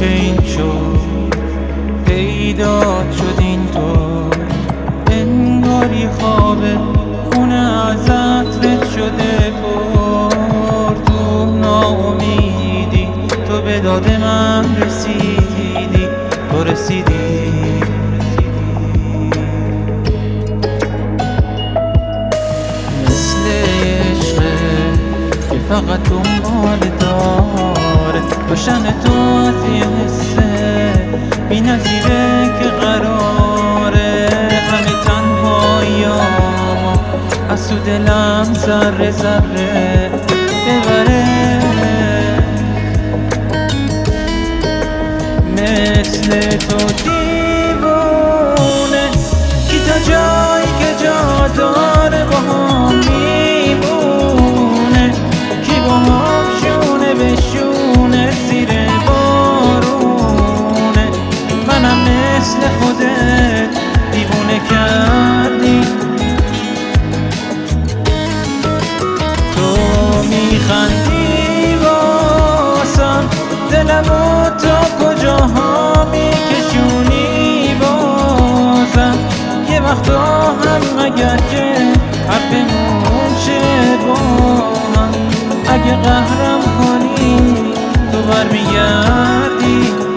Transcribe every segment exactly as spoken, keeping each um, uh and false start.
که این شد پیدا شد اینطور، انگاری خوابه خونه ازت رد شده پر. تو ناامیدی تو به داد من رسیدی، تو رسیدی. مثل عشقه که فقط دنبال داره، روشن تو از یه حسه بی نظیره که قراره همه تنهاییامو از تو دلم ذره ذره ببره. مثل تو دیوونه کی تا جایی که جا داره با هم میمونه، کی با هم شونه به شونه زیر بارونه. منم مثل خودت دیوونه کردی. تو میخندی واسم دلمو تا کجاها میکشونی بازم. یه وقتا هم مگر که حرفمون شه با هم، اگه قهرم کنی تو برمیگردی.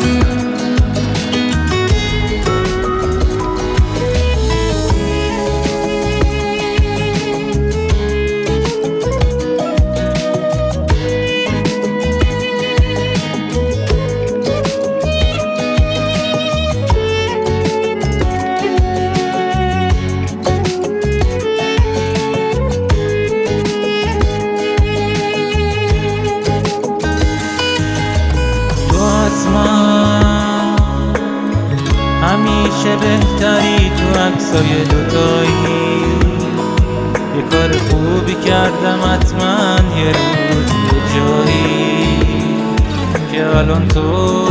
همیشه بهتری تو عکسای دوتایی، یه کار خوبی کردم حتما یه روز یه جایی، که الان تو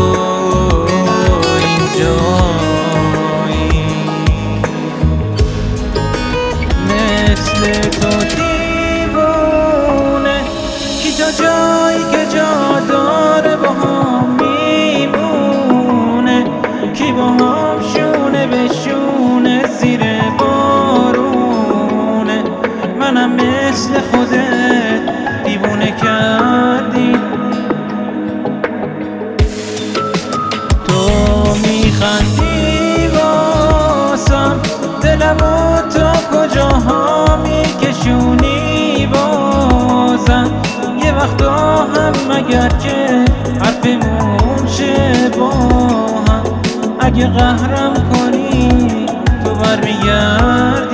اینجایی. مثل تو دیوونه کی تا جایی که جا داره با هم میمونه، کی با هم شونه به شونه زیر بارونه. منم مثل خودت دیوونه کردی. تو میخندی واسم دلمو تا کجاها میکشونی بازم. یه وقتا هم مگر که حرفمون شه با هم، اگه قهرم کنی تو برمیگردی.